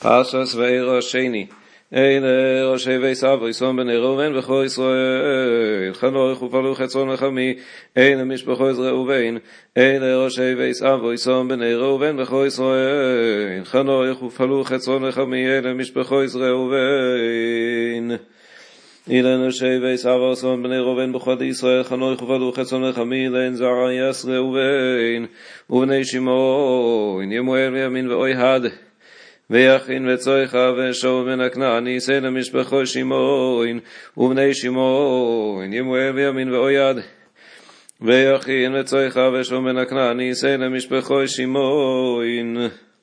פרשת וארא שני. אלה ראשי בית אבו יסום בני ראובן וכל ישראל חנוך ופלו חצון וחמי. אלה משפחות ראובן. אלה ראשי בית אבו יסום בני ראובן וכל ישראל חנוך ופלו חצון וחמי. אלה משפחות ראובן. אלה ראשי בית אבו יסום בני ראובן בכל ישראל חנוך ופלו חצון וחמי. אלה זרעיאס ראובן ובני שמעון ימואל וימין ואוהד ויכין וצויכה ושאול בן הכנעני יישא למשפחו שמעון ובני שמעון ימואל וימין ואוהד ויכין וצויכה ושאול בן הכנעני יישא למשפחו שמעון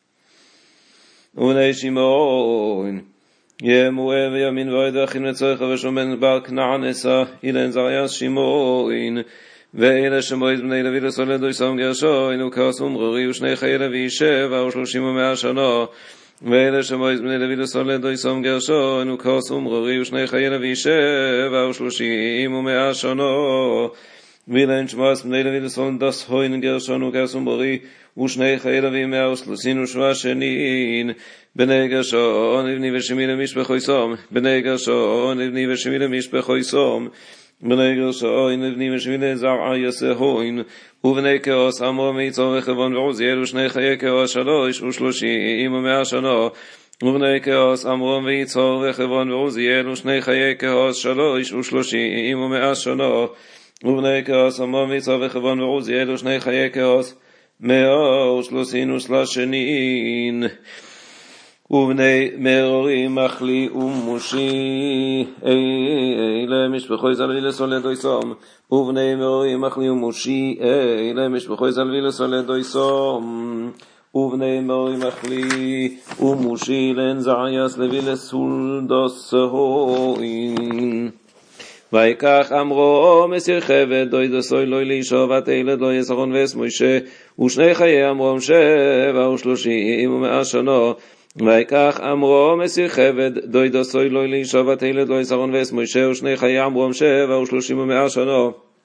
ובני שמעון ימואל וימין ואוהד ויכין וצויכה ושאול בן בר כנען עשה. אילן זרעיאס שמעון. ואלה שמועד בני לוי לסולד ויסום גרשון וכעס ומרורי ושני חיי לוי 7 ו30 שנה. ואלה שמועד בני לוי לסולד ויסום גרשון וכעס ומרורי ושני חיי לוי 7 ו30 שנה. ואילן שמועד בני לוי לסולד דסהוין גרשון וכעס ומרורי ושני חיי לוי 137 שנים. בני גרשון לבני ושמי למשפחו יסום. בני גרשון לבני ושמי למשפחו יסום. בני גרשון לבני ושמי לזרעיאס ראובן ובני קהת עמרם ויצהר וחברון ועוזיאל ושני חיי קהת 3 ו30 שנה. ובני קהת עמרם ויצהר וחברון ועוזיאל ושני חיי קהת 3 ו30 שנה. ובני קהת עמרם ויצהר וחברון ועוזיאל ושני חיי קהת 133 שנים. ובני מרורי מחלי ומושי אלה משפחו זלוי לסולד ויסום. ובני מרורי מחלי ומושי אלה משפחו זלוי לסולד ויסום. ובני מרורי מחלי ומושי לן זרעיאס לוי לסולדוס הוין. ויקח עמרם מסיר חבד דוידסוי לוי לאישו ותלד לו יסרון ואס מוישה ושני חיי עמרם 7 ו30 שנה. ויקח עמרם מסיר חבד דוידסוי לוי לאישו ותלד לו יסרון ואס מוישה ושני חיי עמרם 7 ו30 שנה.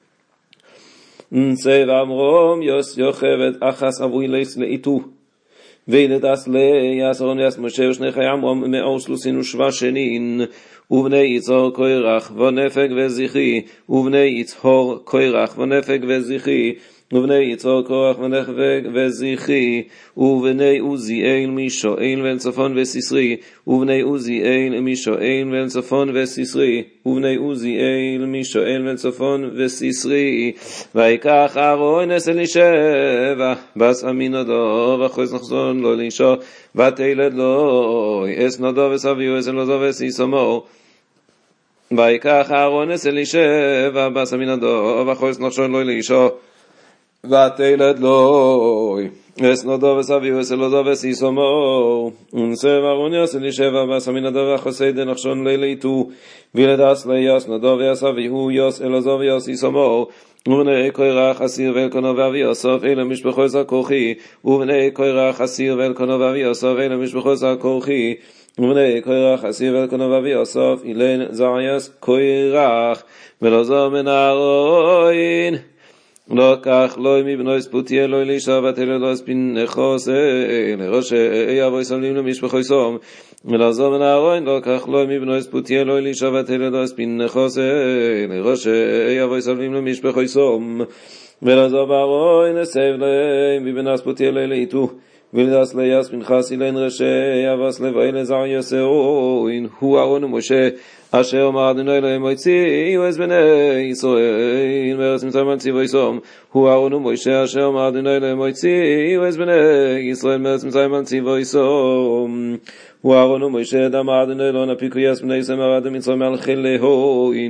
צב עמרם יוכבד אחס אבוי ליס לאיתו וילדס ליסרון ואס מוישה ושני חיי עמרם 137 שנים. ובני יצהר קורח ונפג וזכרי. ובני יצהר קורח ונפג וזכרי. ובני יצהר קורח ונפג וזכרי. ובני עוזיאל משואל ואל צפון וסיסרי. ובני עוזיאל משואל ואל צפון וסיסרי. ובני עוזיאל משואל ואל צפון וסיסרי. ויקח אהרון אס אלישבע בס עמינדב אחוז נחזון לו לאישה ותלד לו אס נדב וסביו אס אלעזר ואס איסמו. ויקח אהרון אס אלישבע בס עמינדב אחוז נחזון לו לאישה ותלד לו אס נדב וסביו אס אלעזר ואס איסמו. ונצב אהרון אס אלישבע בס עמינדב אחוז נחזון לו לאיתו וילדס ליאס נדב וסביו יאס אלעזר ויאס איסמו. ובני קורח אסיר ואלקנה ואבי יוסף אלה משפחו זכוכי. ובני קורח אסיר ואלקנה ואבי יוסף אלה משפחו זכוכי. ובני קורח אסיר ואלקנה ואבי יוסף אילן זרעיאס קורח ולעזר מן אהרון. לא כך לא מבנו ספוטיה לא אלישע ותלד לו פנחס לראשי אבו יסום למשפחו יסום. ולעזר מן אהרון לא כך לא מבנו ספוטיה לא אלישע ותלד לו פנחס לראשי אבו יסום למשפחו יסום. ולעזר באהרון אסב להם מבנו ספוטיה לא אליתו ולדס ליאס פנחס אילן ראשי אבס לבאי לזרעיאס ראובן. הוא אהרון ומשה אשר אמר אדוני אלוהים הוציאו את בני ישראל מארץ מצרים על ציוו יסום. הוא אהרון ומשה אשר אמר אדוני אלוהים הוציאו את בני ישראל מארץ מצרים על ציוו יסום. הוא אהרון ומשה אמר אדוני אלוהים הפיקו יס בני ישראל מארץ מצרים על חיל להוין.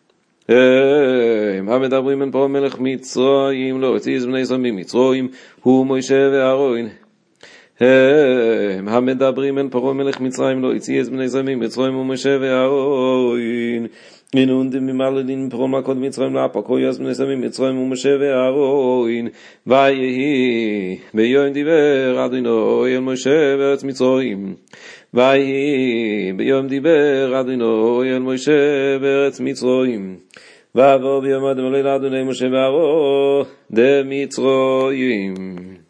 המדברים בין פרעה מלך מצרים לא הוציא את בני ישראל ממצרים הוא משה ואהרון. המדברים אל פרעה מלך מצרים לא הוציא את בני ישראל ממצרים ומשה ואהרון. הנון ממלדין פרעה מלכות מצרים להפקו יס בני ישראל ממצרים ומשה ואהרון. ויהי ביום דיבר אדוני אל משה בארץ מצרים. ויהי ביום דיבר אדוני אל משה בארץ מצרים. ויבוא ביום אדוני לאדוני משה ואהרון דמצרים.